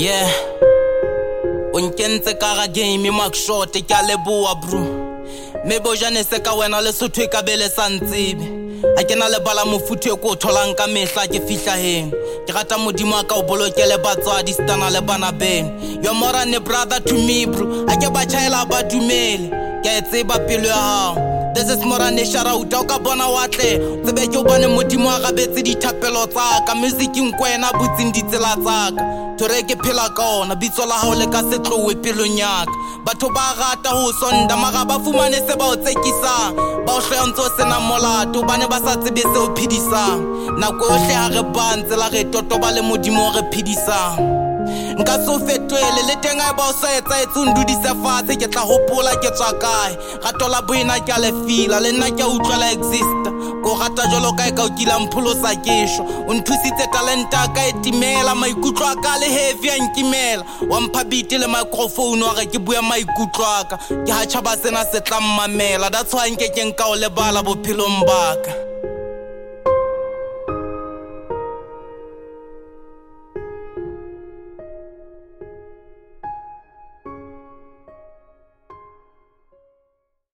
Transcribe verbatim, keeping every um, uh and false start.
Yeah, o nkentse ka ga game Mark Short ke a leboa bro. Me bojane se ka wena le sotho e ka bele sa ntsebe. A ke na le bala mofuthu e ko tholang ka mehla ke fihla heng. Ke rata modimo ka o bolokele batswadi stana le bana ben. Your more than a brother to me bro. A ke ba chaela ba dumele. Ke a tseba pelo ya hao. This is more than a shout out ka bona watle. Tsebe ke o bane modimo a gabetse dithapelo tsa ka music nkwena butsing ditsela tsa ka. Tore ke phela ka ona bitso la hao le ka setlowe pelong yaka. Batho ba rata ho sonda maga ba fumane se ba o tsekisang. Ba o hloya ntse o sena molato bane ba sa tsebe se o phedisang. Nako yohle ha re bantse la re totoba le modimo re phedisang. Nka so fetwele le teng a ba o sa etsa etsa ndudise fatshe ke tla hopola ke tswa kae. Ratola boina ke a le fila le nna ke a utlwela exist. Ko rata jolo kae ka o kila mpholo sa kesho. O nthusitse talenta ka etimela maikutlo a ka le heavy a nkimela. Wa mpha beat le microphone wa re ke bua maikutlo a ka. Ke ha tjhaba sena se tla mmamela. That's why nke ke nka o lebala bophelong baka.